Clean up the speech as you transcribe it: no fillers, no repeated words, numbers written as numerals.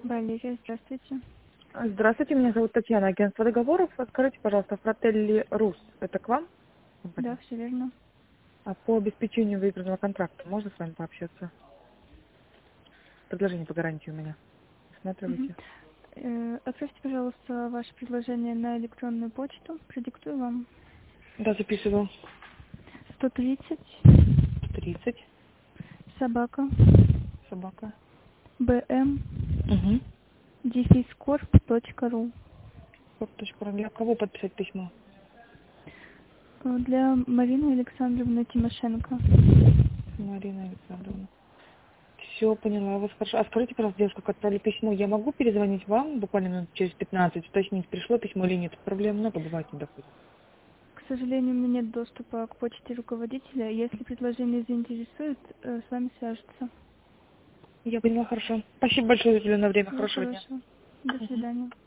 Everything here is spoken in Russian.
Валерия, здравствуйте. Здравствуйте, меня зовут Татьяна, агентство договоров. Скажите, пожалуйста, Фрателли Рус, это к вам? Да, все верно. А по обеспечению выигранного контракта можно с вами пообщаться? Предложение по гарантии у меня. Мгм. Смотрите. Отправьте, пожалуйста, ваше предложение на электронную почту. Продиктую вам. Да, записывал. 130 30 собака собака. bm Угу. дефисcorp.ру. Для кого подписать письмо? Для Марины Александровны Тимошенко. Марина Александровна. Все, поняла вас, хорошо. А скажите, пожалуйста, девушка, как отправили письмо, я могу перезвонить вам буквально минут через 15, уточнить, пришло письмо или нет? Проблем много бывает, не доходит. К сожалению, у меня нет доступа к почте руководителя. Если предложение заинтересует, с вами свяжутся. Я поняла, хорошо. Спасибо большое за уделенное время. Всего Хорошего дня. хорошего. До Мгм. свидания.